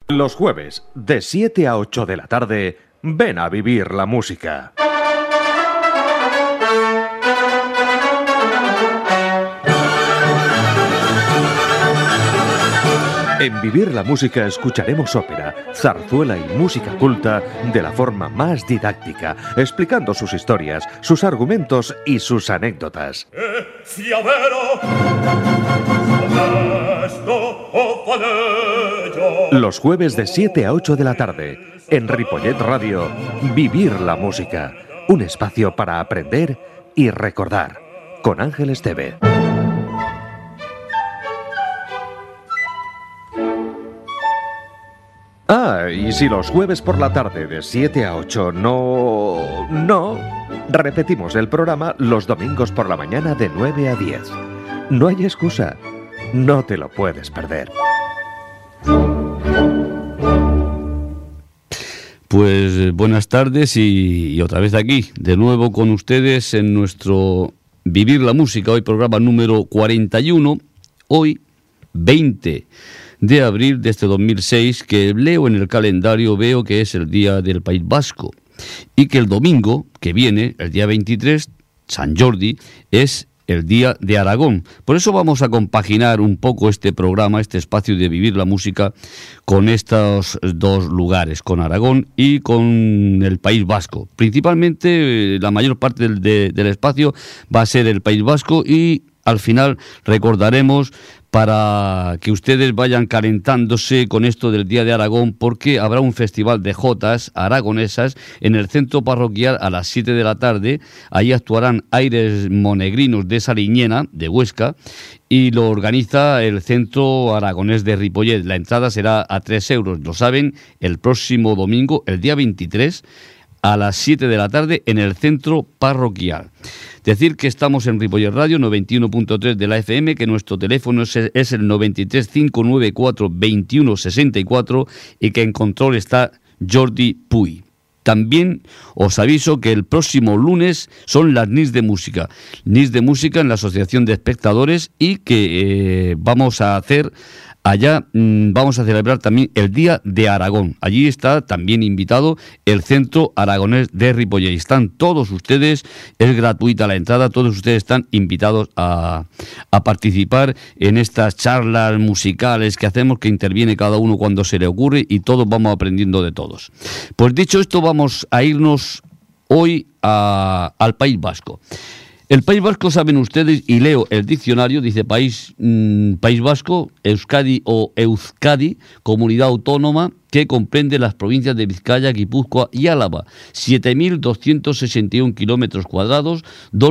Los jueves, de 7 a 8 de la tarde, ven a vivir la música. En Vivir la Música escucharemos ópera, zarzuela y música culta de la forma más didáctica, explicando sus historias, sus argumentos y sus anécdotas. Los jueves de 7 a 8 de la tarde, en Ripollet Radio, Vivir la Música, un espacio para aprender y recordar, con Ángel Esteve. Y si los jueves por la tarde de 7 a 8 no, repetimos el programa los domingos por la mañana de 9 a 10. No hay excusa, no te lo puedes perder. Pues buenas tardes y otra vez aquí, de nuevo con ustedes en nuestro Vivir la Música, hoy programa número 41, hoy 20 de abril de este 2006, que leo en el calendario, veo que es el Día del País Vasco y que el domingo que viene, el día 23, San Jordi, es el Día de Aragón. Por eso vamos a compaginar un poco este programa, este espacio de Vivir la Música, con estos dos lugares, con Aragón y con el País Vasco. Principalmente, la mayor parte del espacio va a ser el País Vasco y al final recordaremos, para que ustedes vayan calentándose con esto del Día de Aragón, porque habrá un festival de jotas aragonesas en el centro parroquial a las 7 de la tarde. Ahí actuarán Aires Monegrinos de Sariñena, de Huesca, y lo organiza el Centro Aragonés de Ripollet. La entrada será a 3 euros, lo saben, el próximo domingo, el día 23, a las 7 de la tarde en el centro parroquial. Decir que estamos en Ripollet Radio 91.3 de la FM, que nuestro teléfono es el 93 594 2164 y que en control está Jordi Puy. También os aviso que el próximo lunes son las NIS de Música. NIS de Música en la Asociación de Espectadores y que vamos a hacer... Allá vamos a celebrar también el Día de Aragón. Allí está también invitado el Centro Aragonés de Ripollet. Están todos ustedes, es gratuita la entrada, todos ustedes están invitados a participar en estas charlas musicales que hacemos, que interviene cada uno cuando se le ocurre y todos vamos aprendiendo de todos. Pues dicho esto, vamos a irnos hoy al País Vasco. El País Vasco, saben ustedes, y leo el diccionario, dice País Vasco, Euskadi o Euskadi, comunidad autónoma que comprende las provincias de Vizcaya, Guipúzcoa y Álava, 7.261 kilómetros cuadrados,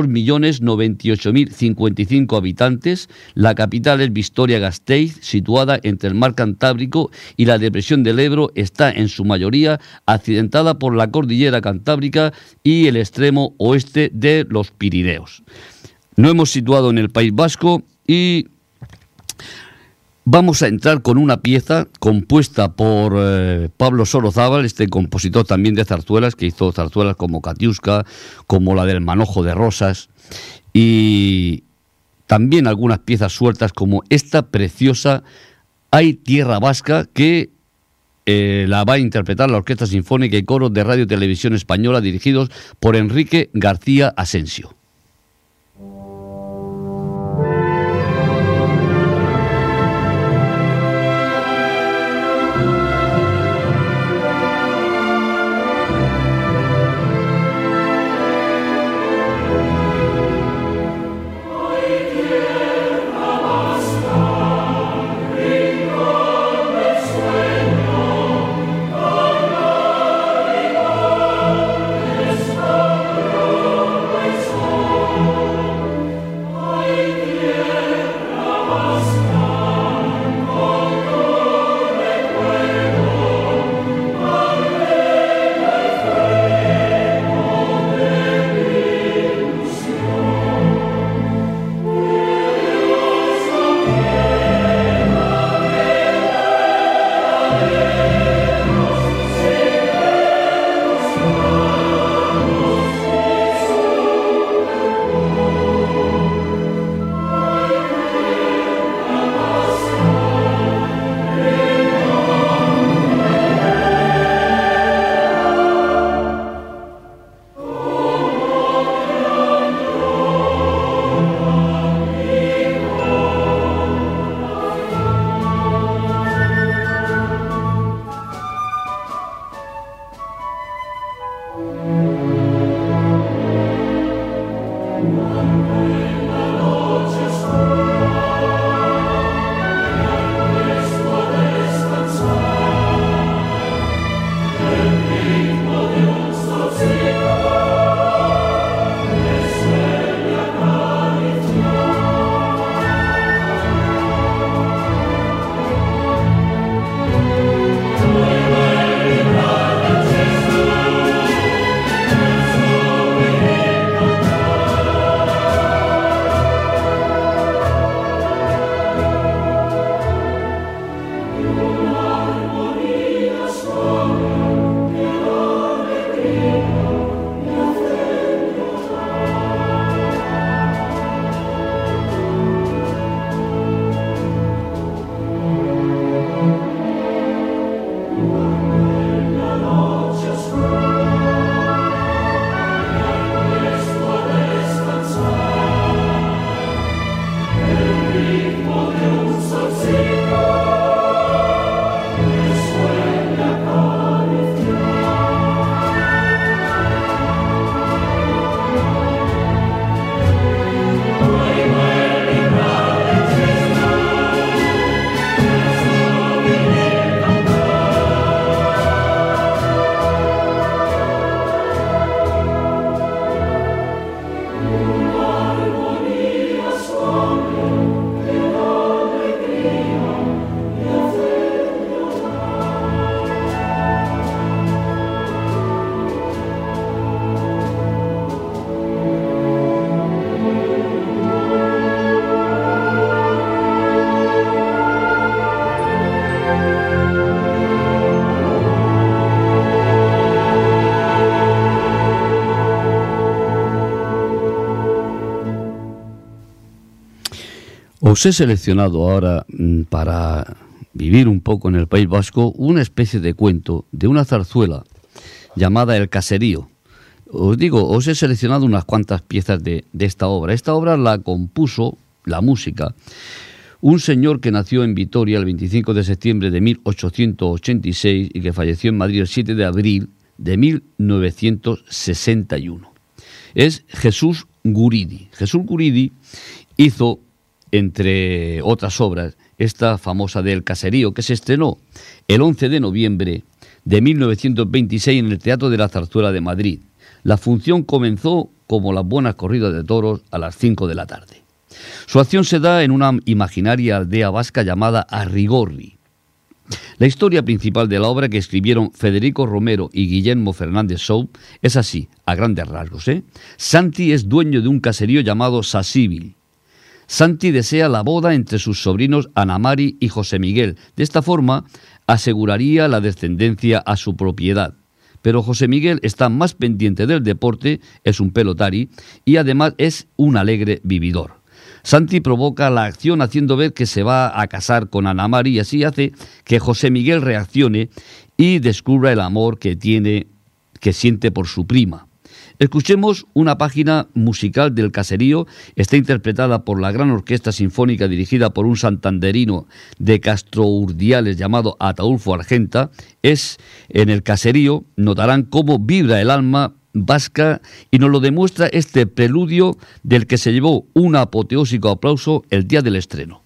2.098.055 habitantes. La capital es Vitoria-Gasteiz, situada entre el mar Cantábrico y la depresión del Ebro. Está en su mayoría accidentada por la cordillera Cantábrica y el extremo oeste de los Pirineos. Nos hemos situado en el País Vasco y vamos a entrar con una pieza compuesta por Pablo Sorozábal, este compositor también de zarzuelas, que hizo zarzuelas como Katiuska, como la del Manojo de Rosas, y también algunas piezas sueltas como esta preciosa Hay Tierra Vasca, que la va a interpretar la Orquesta Sinfónica y Coros de Radio y Televisión Española, dirigidos por Enrique García Asensio. Oh Os he seleccionado ahora para vivir un poco en el País Vasco una especie de cuento de una zarzuela llamada El Caserío. Os digo, os he seleccionado unas cuantas piezas de esta obra. Esta obra la compuso, la música, un señor que nació en Vitoria el 25 de septiembre de 1886 y que falleció en Madrid el 7 de abril de 1961. Es Jesús Guridi. Jesús Guridi hizo, entre otras obras, esta famosa del Caserío, que se estrenó el 11 de noviembre de 1926 en el Teatro de la Zarzuela de Madrid. La función comenzó, como las buenas corridas de toros, a las 5 de la tarde. Su acción se da en una imaginaria aldea vasca llamada Arrigorri. La historia principal de la obra, que escribieron Federico Romero y Guillermo Fernández Sou, es así, a grandes rasgos. Santi es dueño de un caserío llamado Sasíbil. Santi desea la boda entre sus sobrinos Ana Mari y José Miguel. De esta forma, aseguraría la descendencia a su propiedad. Pero José Miguel está más pendiente del deporte, es un pelotari, y además es un alegre vividor. Santi provoca la acción haciendo ver que se va a casar con Ana Mari y así hace que José Miguel reaccione y descubra el amor que siente por su prima. Escuchemos una página musical del Caserío. Está interpretada por la gran orquesta sinfónica dirigida por un santanderino de Castrourdiales llamado Ataulfo Argenta. Es en el Caserío, notarán cómo vibra el alma vasca y nos lo demuestra este preludio del que se llevó un apoteósico aplauso el día del estreno.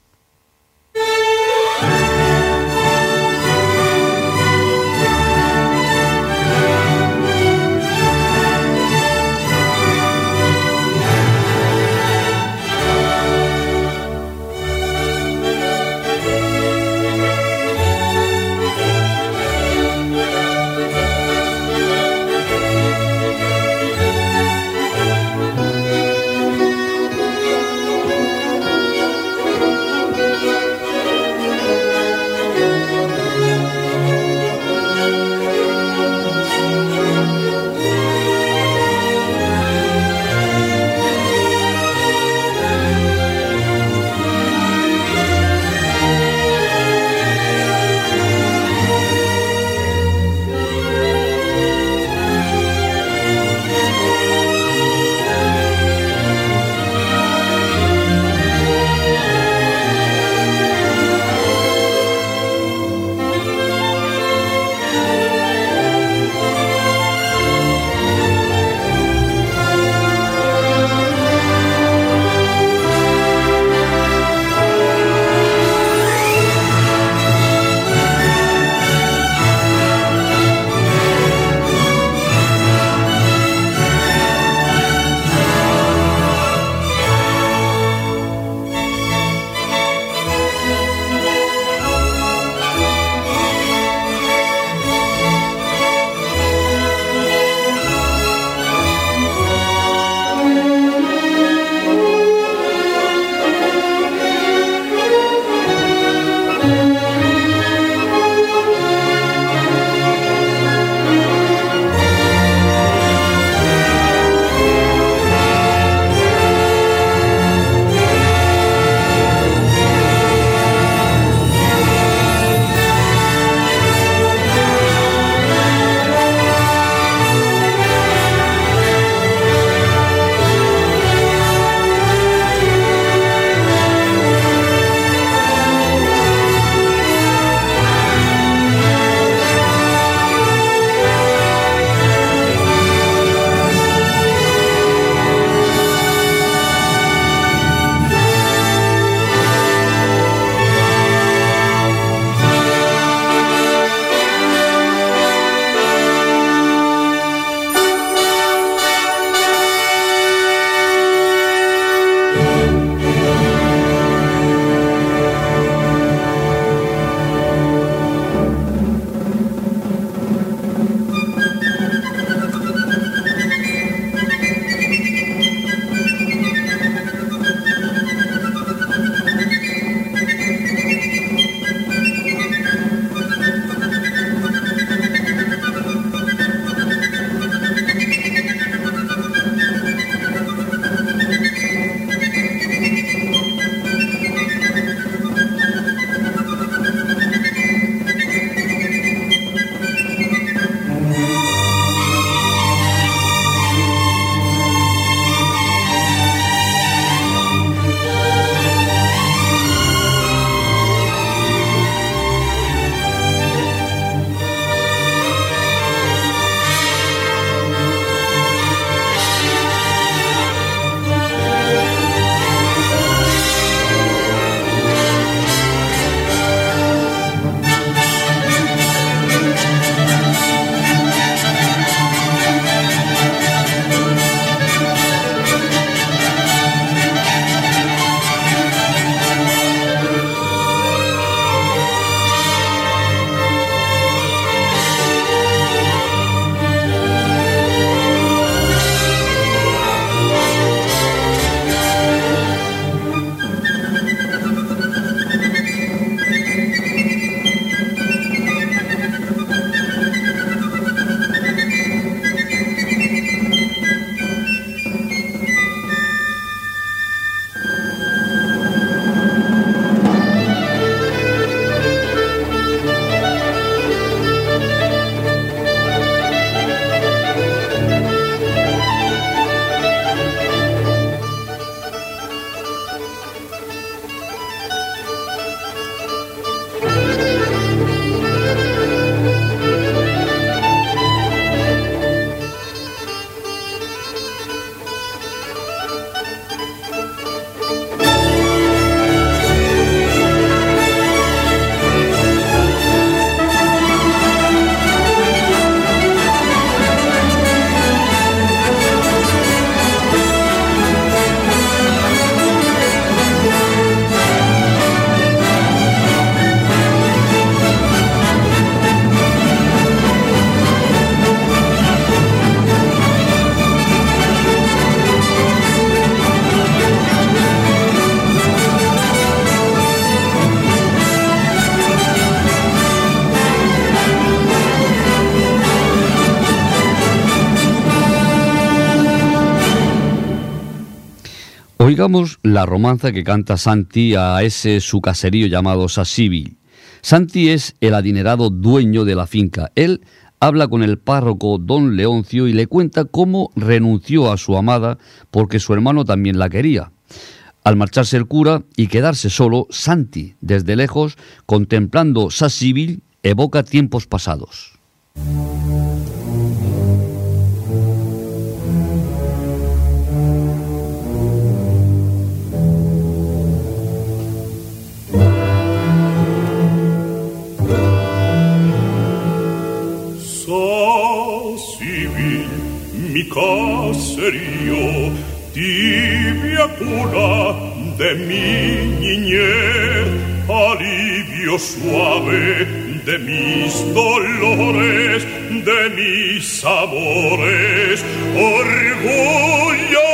Oigamos la romanza que canta Santi a ese su caserío llamado Sassíbil. Santi es el adinerado dueño de la finca. Él habla con el párroco don Leoncio y le cuenta cómo renunció a su amada porque su hermano también la quería. Al marcharse el cura y quedarse solo, Santi, desde lejos, contemplando Sassíbil, evoca tiempos pasados. Sassíbil, mi caserío, tibia cuna de mi niñez, alivio suave de mis dolores, de mis amores, orgullo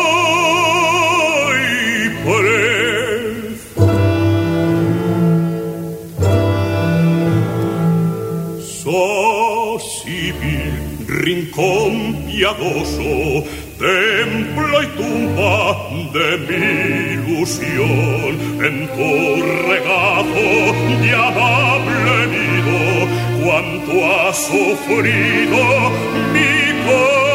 y paz. Sassíbil, rincón piadoso, templo y tumba de mi ilusión, en tu regazo de amable nido, cuánto ha sufrido mi corazón.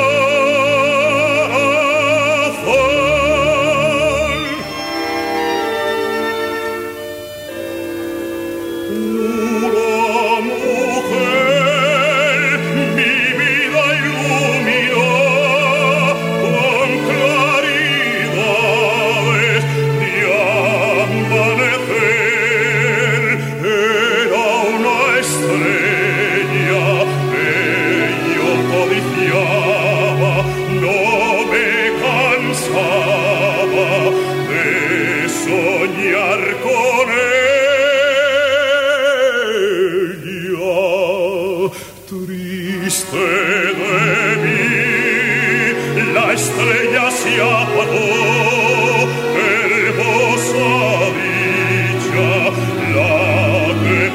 Pura mujer, mi vida iluminó con claridades de amanecer. Era una estrella que yo codiciaba, no me cansaba de soñar con ella. Triste de mí, la estrella se apagó, hermosa dicha, la que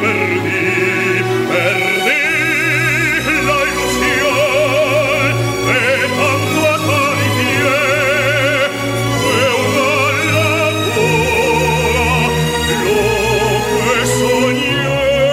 perdí la ilusión de tanto acaricié, fue una locura lo que soñé.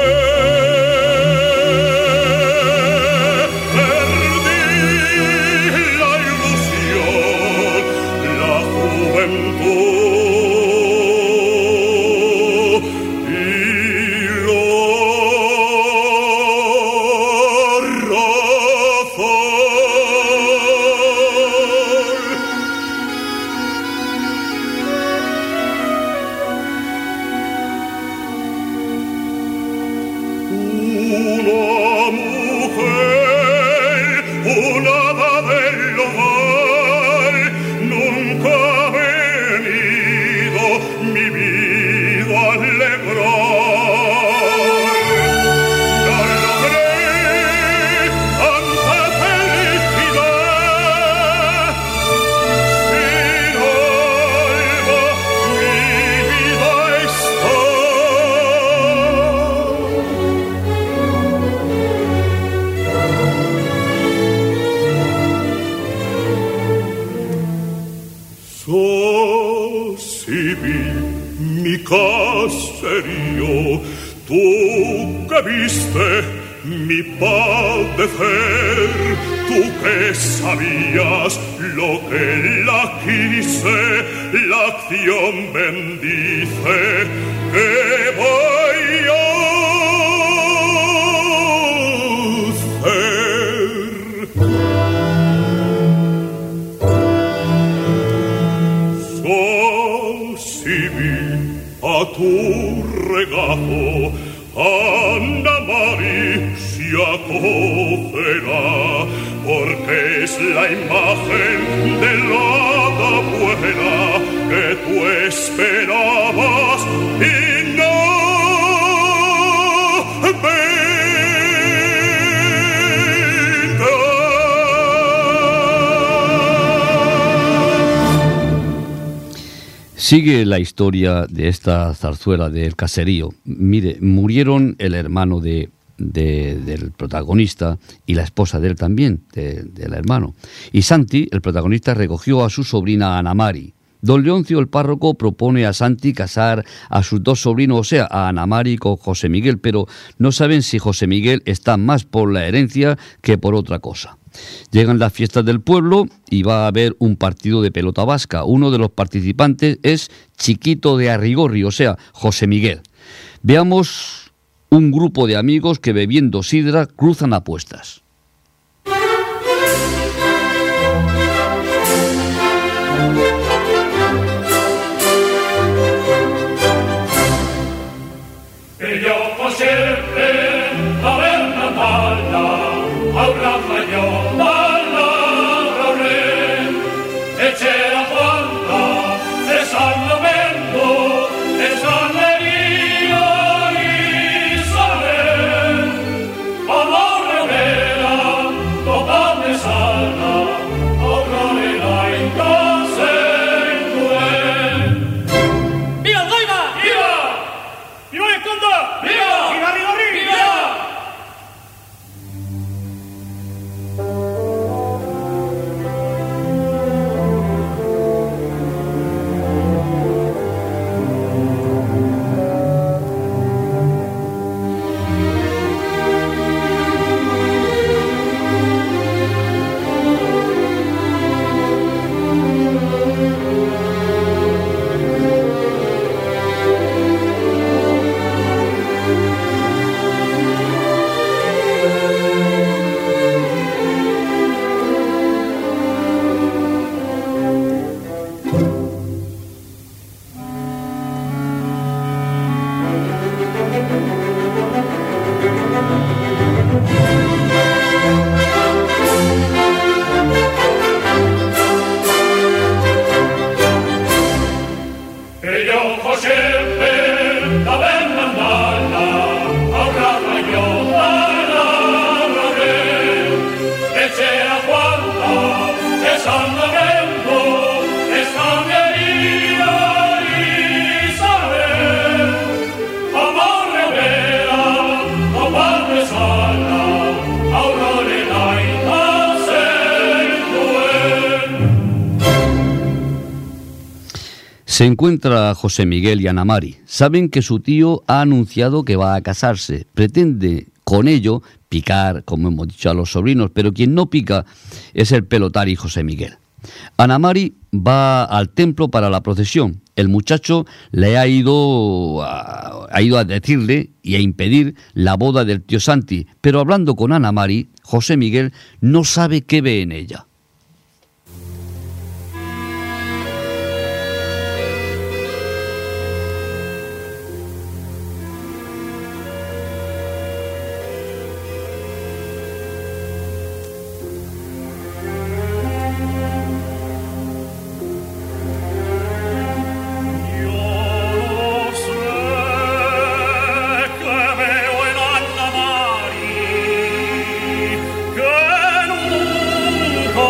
Una mujer, una hada del hogar, nunca ha venido mi vida a alegrar. No logré tanta felicidad, sin alma mi vida está. Sassíbil, mi caserío, tú que viste mi padecer, tú que sabías lo que la quise, la acción bendice, que voy a hacer. Sassíbil, a tu regazo, Anna Mari se acogerá, porque es la imagen de la hada buena que tú esperabas y no Sigue la historia de esta zarzuela del caserío. Mire, murieron el hermano del protagonista y la esposa de él también, del hermano. Y Santi, el protagonista, recogió a su sobrina Ana Mari, Don Leoncio, el párroco, propone a Santi casar a sus dos sobrinos, o sea, a Ana Mari con José Miguel, pero no saben si José Miguel está más por la herencia que por otra cosa. Llegan las fiestas del pueblo y va a haber un partido de pelota vasca. Uno de los participantes es Chiquito de Arrigorri, o sea, José Miguel. Veamos un grupo de amigos que bebiendo sidra cruzan apuestas. Se encuentra José Miguel y Ana Mari. Saben que su tío ha anunciado que va a casarse. Pretende con ello picar, como hemos dicho, a los sobrinos, pero quien no pica es el pelotari José Miguel. Ana Mari va al templo para la procesión. El muchacho le ha ido a decirle y a impedir la boda del tío Santi, pero hablando con Ana Mari, José Miguel no sabe qué ve en ella. Nunca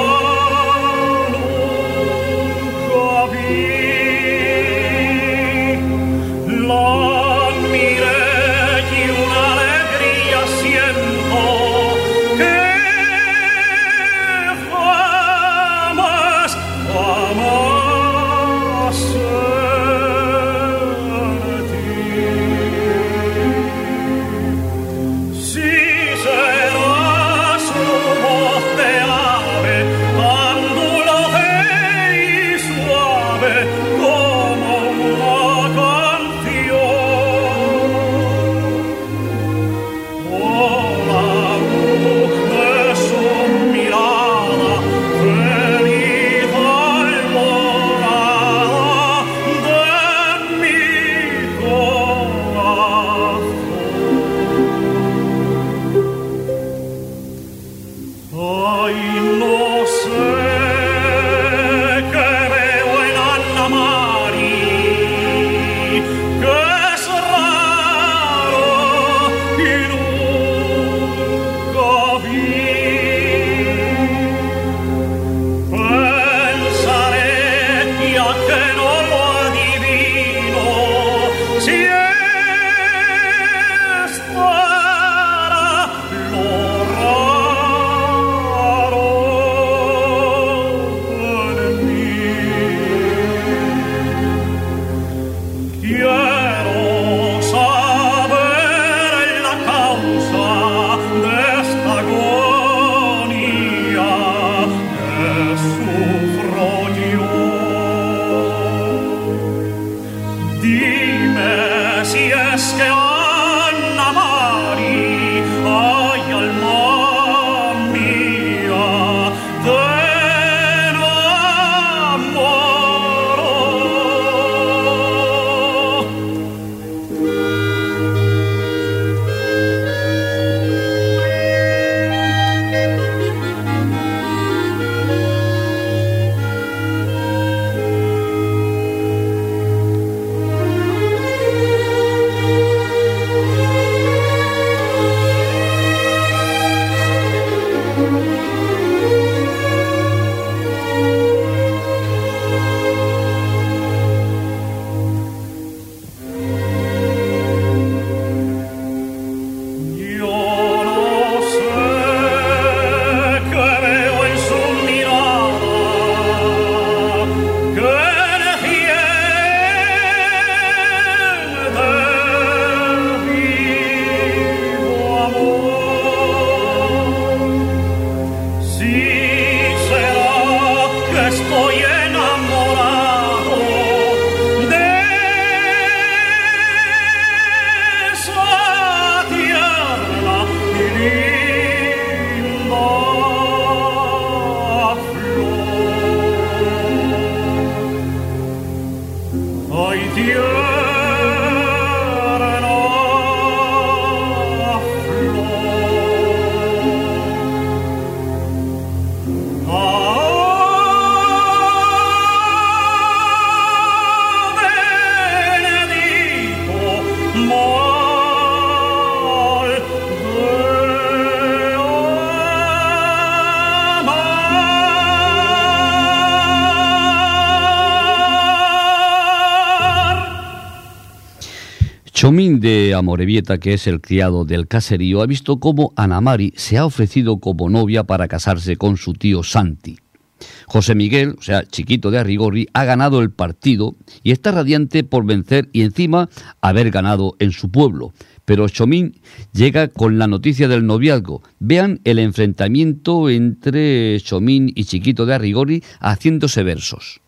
Chomín de Amorebieta, que es el criado del caserío, ha visto cómo Ana Mari se ha ofrecido como novia para casarse con su tío Santi. José Miguel, o sea, Chiquito de Arrigorri, ha ganado el partido y está radiante por vencer y encima haber ganado en su pueblo. Pero Chomín llega con la noticia del noviazgo. Vean el enfrentamiento entre Chomín y Chiquito de Arrigorri haciéndose versos.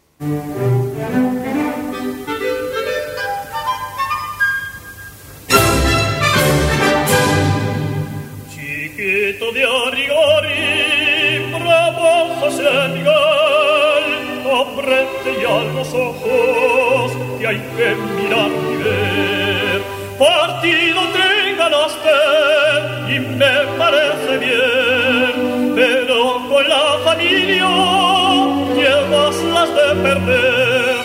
Chiquito de Arrigorri, bravo José Miguel, ábrete ya los ojos, que hay que mirar y ver. Partido te ganaste y me parece bien, pero con la familia llevas las de perder.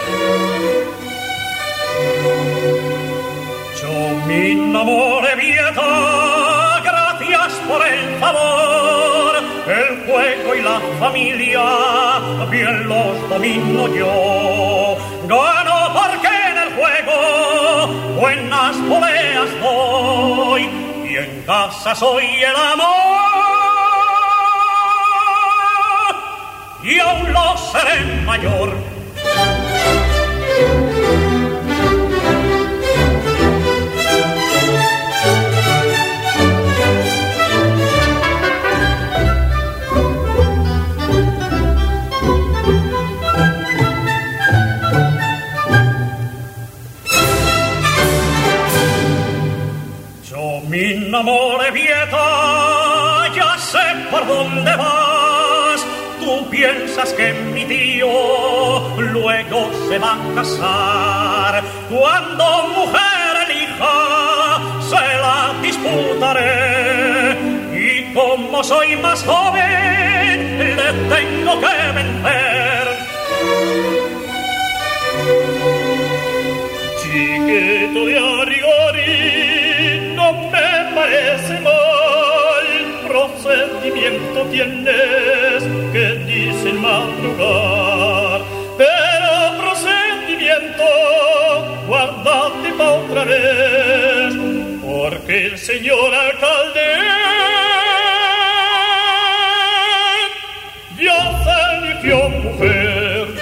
Chomín Amorebieta, gracias por el favor. El juego y la familia bien los domino yo. Gano porque en el juego buenas poleas doy y en casa soy el amor y aún lo seré mayor. Mi Amorebieta, ya sé por dónde vas. Tú piensas que mi tío luego se va a casar. Cuando mujer elija, se la disputaré. Y como soy más joven, le tengo que vencer. Chiquito de Arrigorri, no me parece mal, procedimiento tienes que dicen madrugar, pero procedimiento guárdate pa' otra vez, porque el señor alcalde ya se eligió mujer.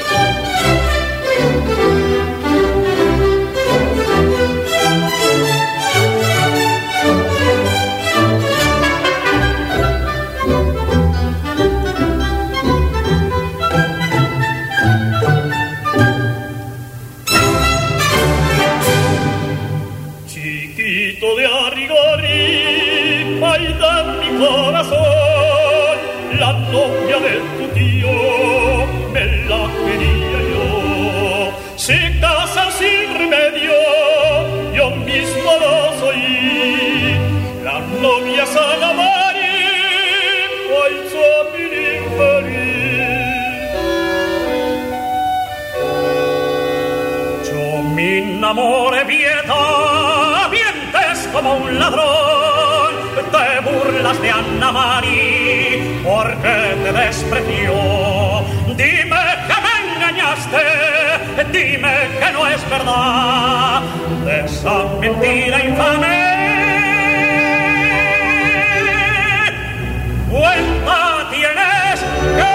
De Arrigorri, baila mi corazón, la novia de tu tío, me la quería yo. Se casan sin remedio, yo mismo lo soy. La novia es Ana Mari, ay, Chomín infeliz. Chomín Amorebieta, como un ladrón, te burlas de Ana Mari porque te despreció. Dime que me engañaste, dime que no es verdad esa mentira infame. Cuenta tienes que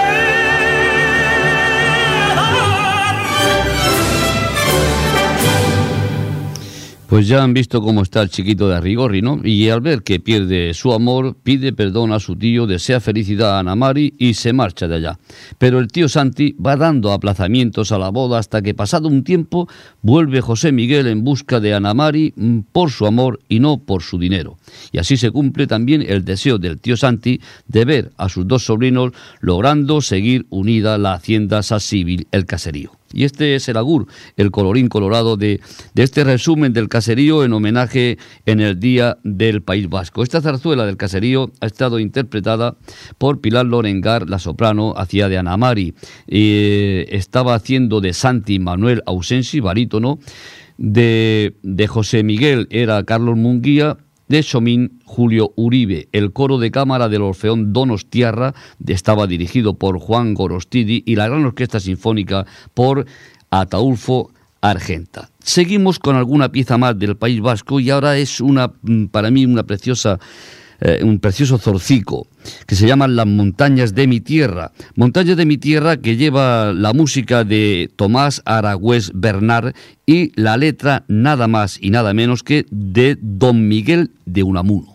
Pues ya han visto cómo está el Chiquito de Arrigorri, ¿no? Y al ver que pierde su amor, pide perdón a su tío, desea felicidad a Ana Mari y se marcha de allá. Pero el tío Santi va dando aplazamientos a la boda hasta que, pasado un tiempo, vuelve José Miguel en busca de Ana Mari por su amor y no por su dinero. Y así se cumple también el deseo del tío Santi de ver a sus dos sobrinos logrando seguir unida la hacienda Sasíbil, el caserío. Y este es el agur, el colorín colorado de este resumen del caserío en homenaje en el Día del País Vasco. Esta zarzuela del caserío ha estado interpretada por Pilar Lorengar, la soprano, hacía de Ana Mari, estaba haciendo de Santi Manuel Ausensi, barítono, de José Miguel era Carlos Munguía, de Chomín Julio Uribe. El coro de cámara del Orfeón Donostiarra estaba dirigido por Juan Gorostidi y la gran orquesta sinfónica por Ataulfo Argenta. Seguimos con alguna pieza más del País Vasco y ahora es para mí un precioso zorcico que se llama Las montañas de mi tierra. Montañas de mi tierra, que lleva la música de Tomás Aragüés Bernard y la letra nada más y nada menos que de Don Miguel de Unamuno.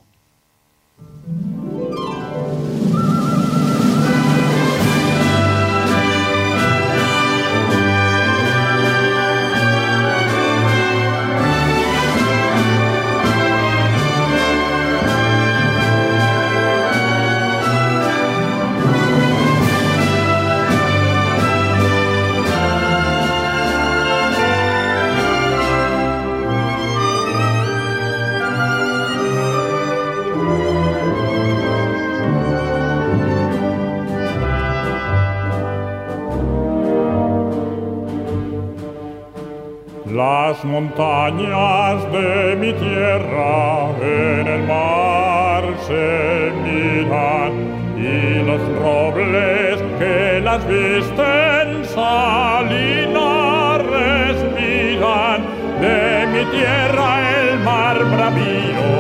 Las montañas de mi tierra en el mar se miran y los robles que las visten salinas respiran. De mi tierra el mar bravío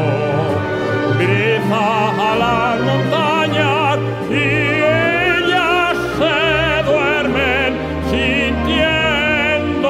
brisa a las montañas y ellas se duermen sintiendo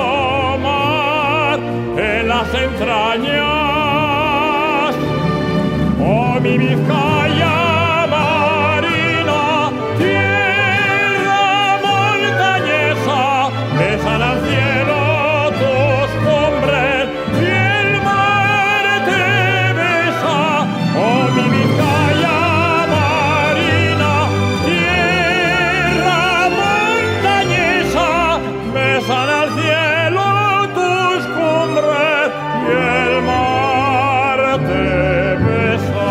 en las entrañas. Oh, mi Vizcaya marina, tierra montañesa, besan al cielo tus cumbres y el mar te besa. Oh, mi Vizcaya marina, tierra montañesa, besan al cielo y el mar te besa.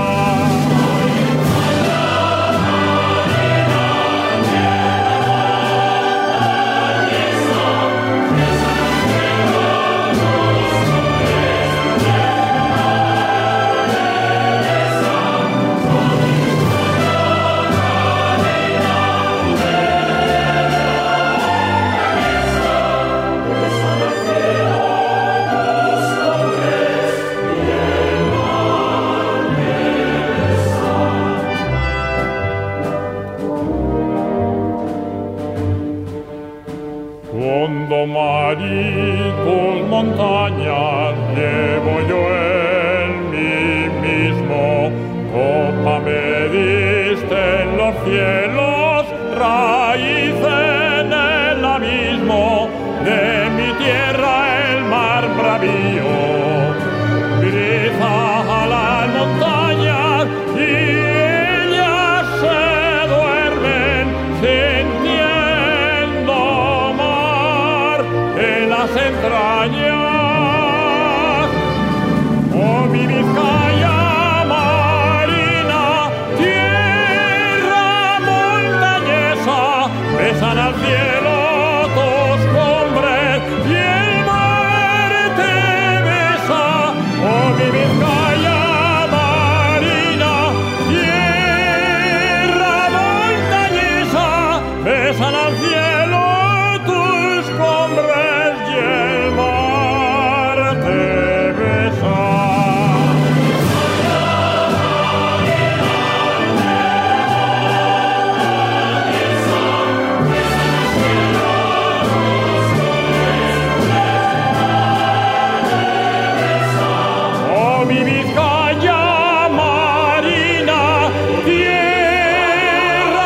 Hondo mar y tus montañas llevo yo en mí mismo. Copa me diste en los cielos, raíz en el abismo. De mi tierra el mar bravío brisa a las montañas y ellas se duermen sintiendo en las entrañas. Oh, mi Vizcaya marina, tierra montañesa, besan al cielo tus cumbres y el mar te besa. Oh, mi Vizcaya marina, tierra montañesa, besan al cielo tus cumbres y el mar te besa. Oh, mi Vizcaya marina, tierra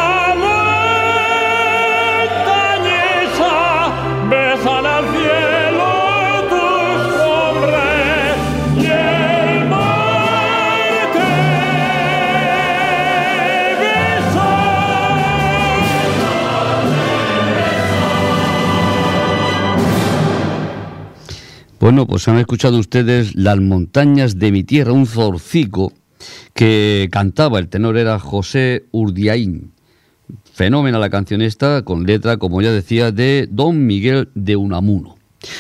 montañesa, besan al cielo tus cumbres y el mar te besa. Bueno, pues han escuchado ustedes Las montañas de mi tierra, un zorcico que cantaba, el tenor era José Urdiaín. Fenómena la canción esta, con letra, como ya decía, de Don Miguel de Unamuno.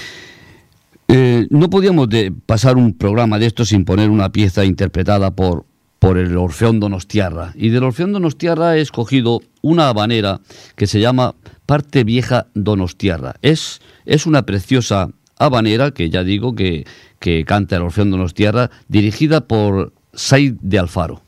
No podíamos pasar un programa de esto sin poner una pieza interpretada por el Orfeón Donostiarra. Y del Orfeón Donostiarra he escogido una habanera que se llama Parte Vieja Donostiarra. Es una preciosa habanera, que ya digo que canta el Orfeón Donostiarra, dirigida por Said de Alfaro.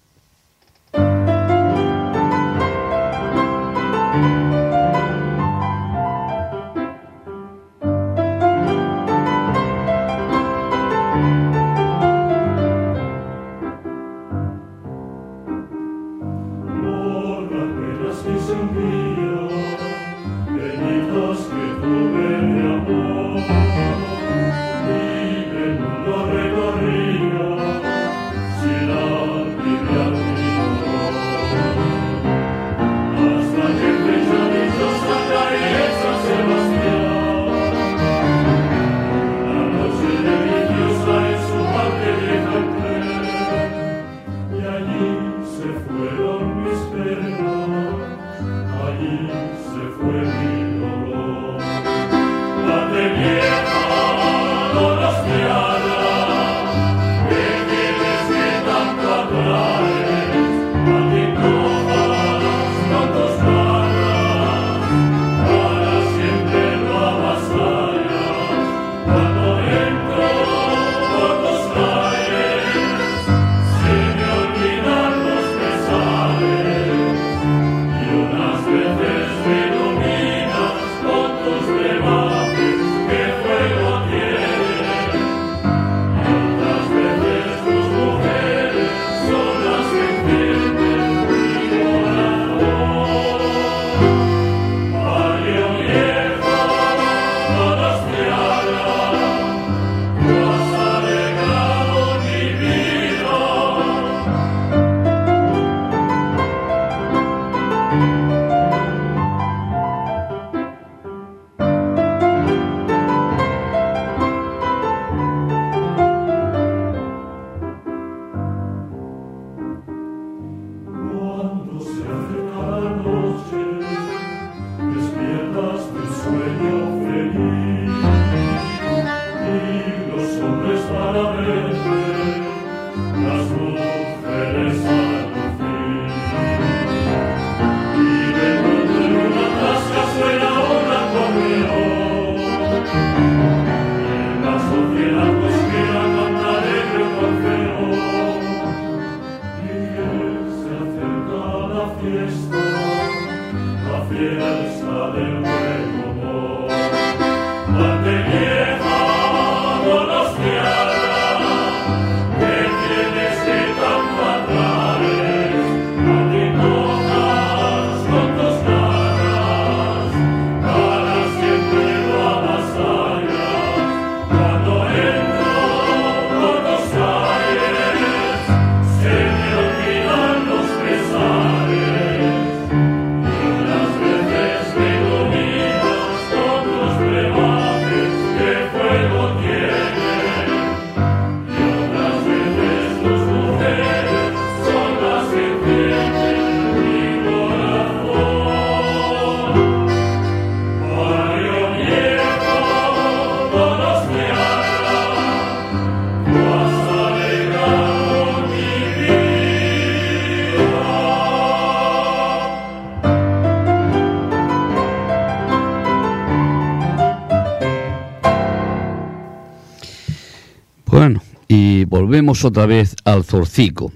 Bueno, y volvemos otra vez al Zorcico.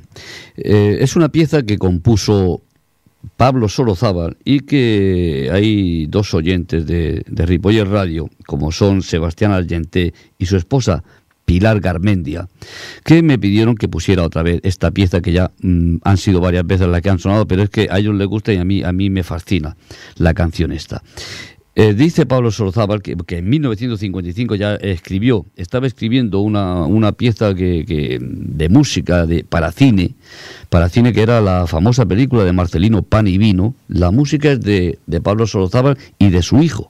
Es una pieza que compuso Pablo Sorozábal y que hay dos oyentes de Ripollet Radio, como son Sebastián Argenté y su esposa Pilar Garmendia, que me pidieron que pusiera otra vez esta pieza, que ya han sido varias veces las que han sonado, pero es que a ellos les gusta y a mí me fascina la canción esta. Dice Pablo Sorozábal que en 1955 ya estaba escribiendo una pieza de música para cine, que era la famosa película de Marcelino Pan y Vino. La música es de Pablo Sorozábal y de su hijo.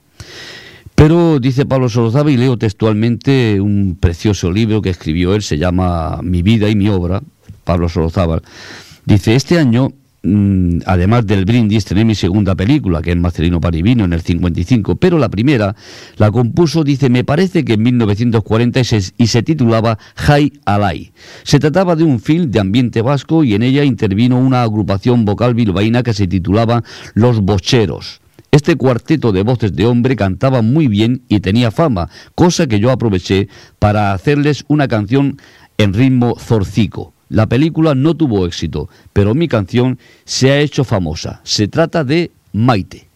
Pero dice Pablo Sorozábal, y leo textualmente un precioso libro que escribió él, se llama Mi vida y mi obra, Pablo Sorozábal. Dice, este año, además del brindis, tenés mi segunda película, que es Marcelino Pan y Vino, en el 55, pero la primera la compuso, dice, me parece que en 1940 y se titulaba Jai Alai. Se trataba de un film de ambiente vasco y en ella intervino una agrupación vocal bilbaína que se titulaba Los Bocheros. Este cuarteto de voces de hombre cantaba muy bien y tenía fama, cosa que yo aproveché para hacerles una canción en ritmo zorcico. La película no tuvo éxito, pero mi canción se ha hecho famosa. Se trata de Maite.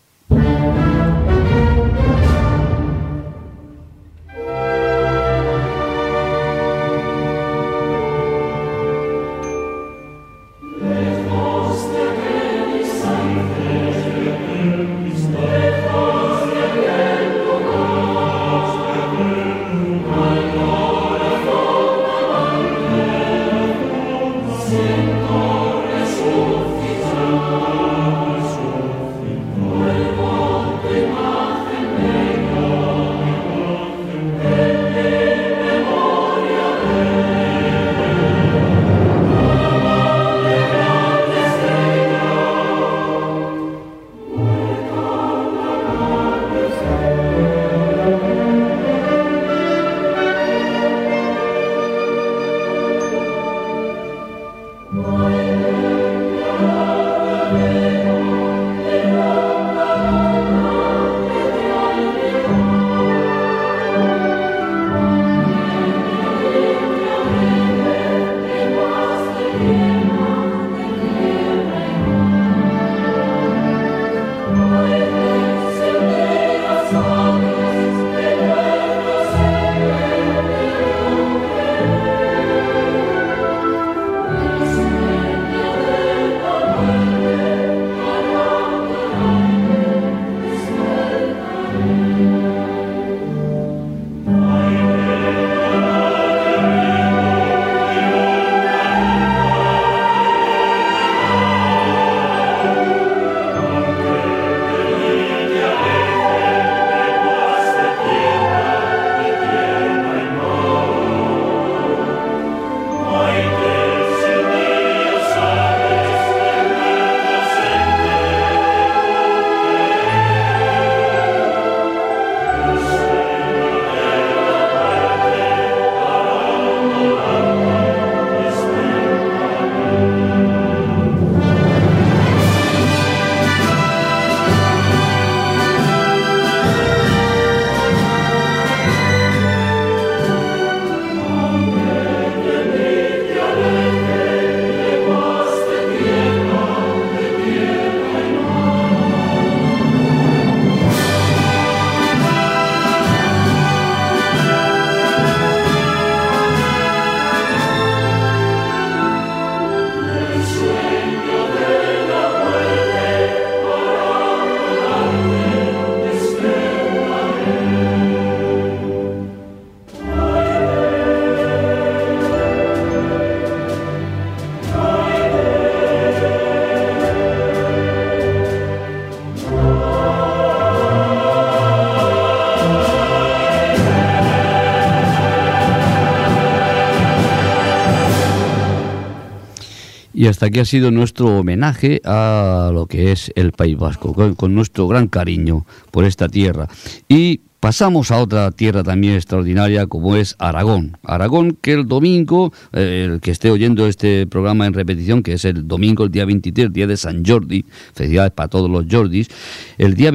Y hasta aquí ha sido nuestro homenaje a lo que es el País Vasco, con nuestro gran cariño por esta tierra. Y pasamos a otra tierra también extraordinaria como es Aragón. Aragón, que el domingo, el que esté oyendo este programa en repetición, que es el domingo, el día 23, el día de San Jordi, felicidades para todos los Jordis, el día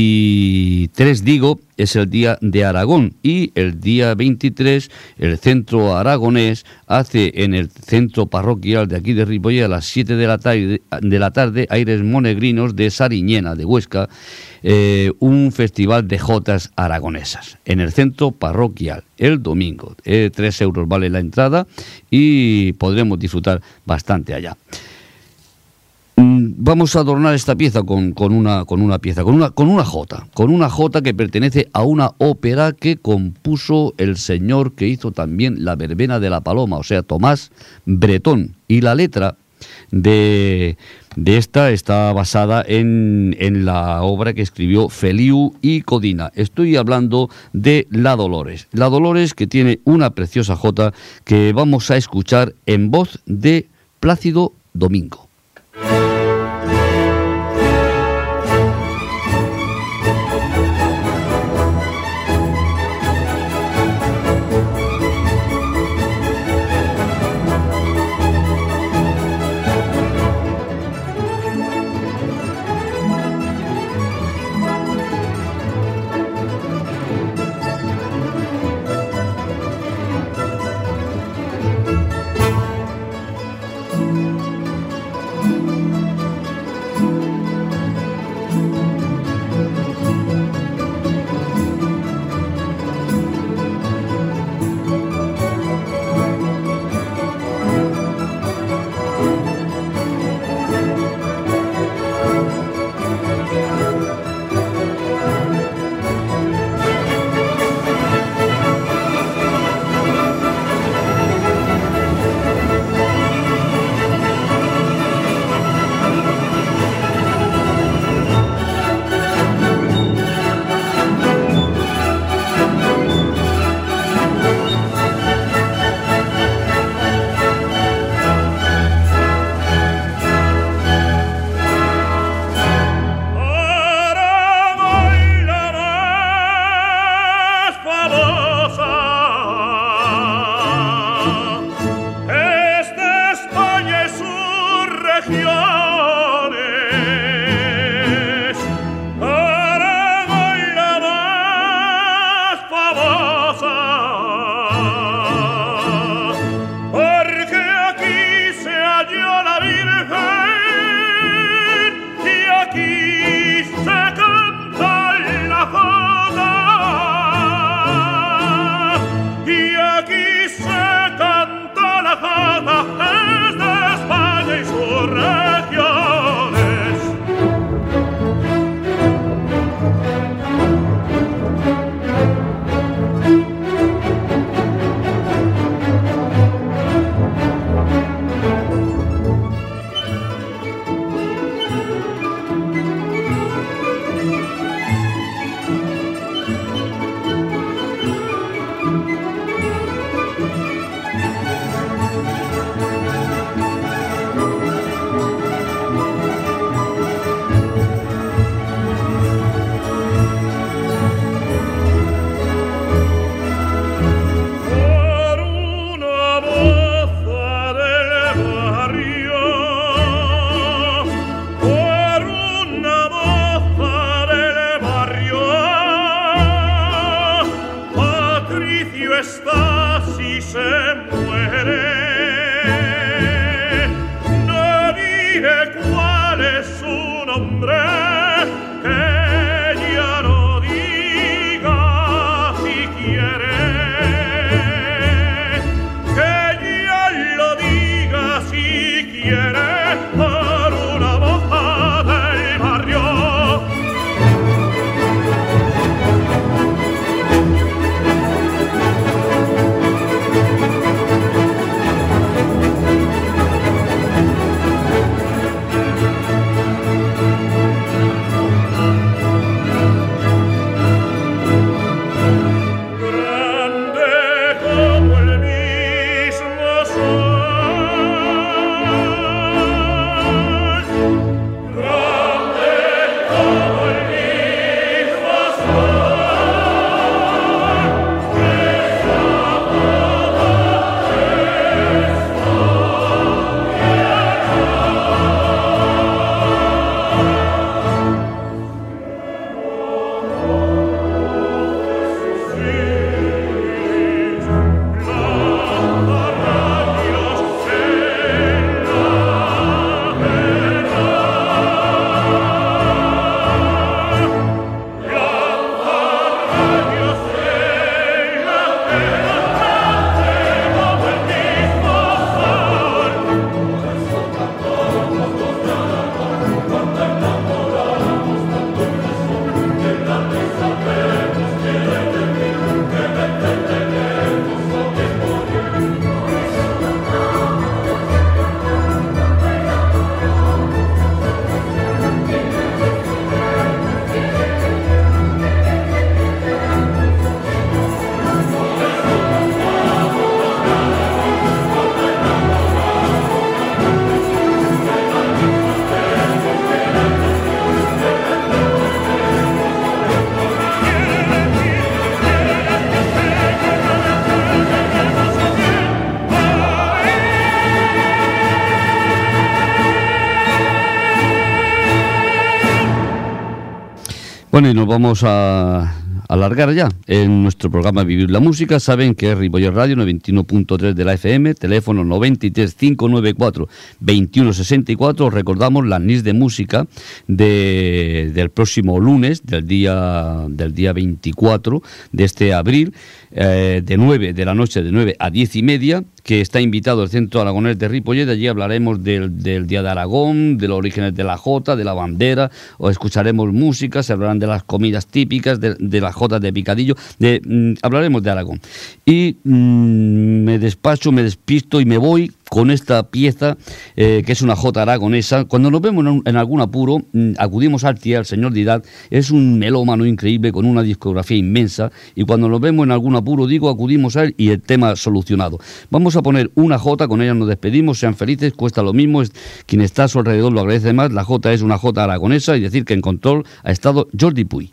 23, digo, es el día de Aragón, y el día 23 el Centro Aragonés hace en el centro parroquial de aquí de Ripollet a las 7 de la tarde, Aires Monegrinos de Sariñena, de Huesca, un festival de jotas aragonesas en el centro parroquial el domingo. 3 euros vale la entrada y podremos disfrutar bastante allá. Vamos a adornar esta pieza con una jota que pertenece a una ópera que compuso el señor que hizo también La verbena de la paloma, o sea, Tomás Bretón, y la letra de esta está basada en la obra que escribió Feliu y Codina. Estoy hablando de La Dolores, que tiene una preciosa jota que vamos a escuchar en voz de Plácido Domingo. su nombre, que ya no diga si quiere, que ya lo diga si quiere, por una moza del barrio. Bueno, y nos vamos a alargar ya en nuestro programa Vivir la Música. Saben que es Ripollet Radio 91.3 de la FM, teléfono 93 594 2164. Recordamos las NIS de música del próximo lunes, del día 24 de este abril, de 9 de la noche, de 9 a 10 y media, que está invitado el Centro Aragonés de Ripollet. Allí hablaremos del Día de Aragón, de los orígenes de la jota, de la bandera, o escucharemos música, se hablarán de las comidas típicas, de las jotas de picadillo, hablaremos de Aragón. Y me despisto y me voy con esta pieza, que es una jota aragonesa. Cuando nos vemos en algún apuro, acudimos al TIE, al señor Didac. Es un melómano increíble con una discografía inmensa, y cuando nos vemos en algún apuro, acudimos a él y el tema solucionado. Vamos a poner una jota, con ella nos despedimos. Sean felices, cuesta lo mismo, quien está a su alrededor lo agradece más. La jota es una jota aragonesa, y decir que en control ha estado Jordi Puy.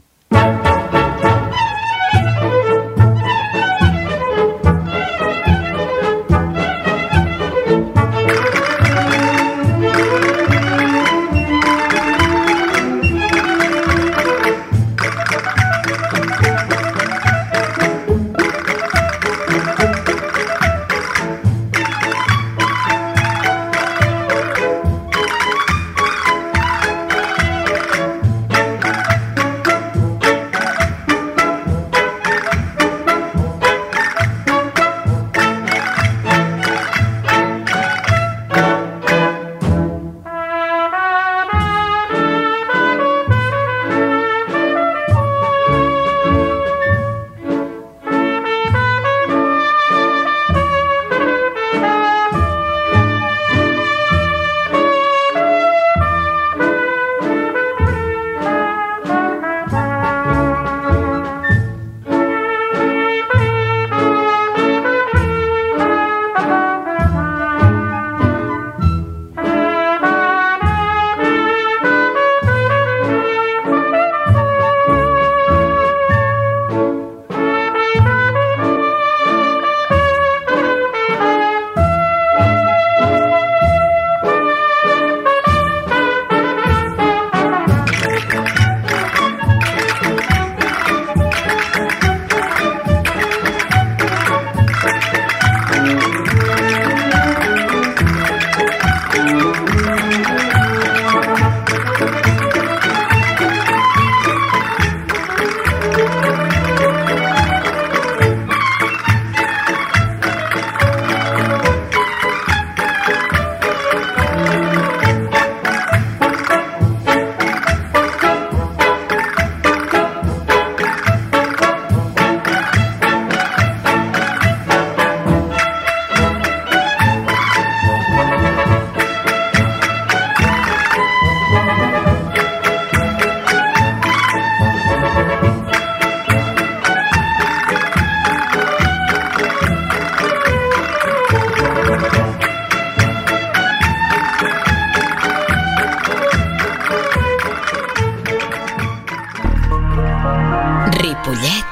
Ripollet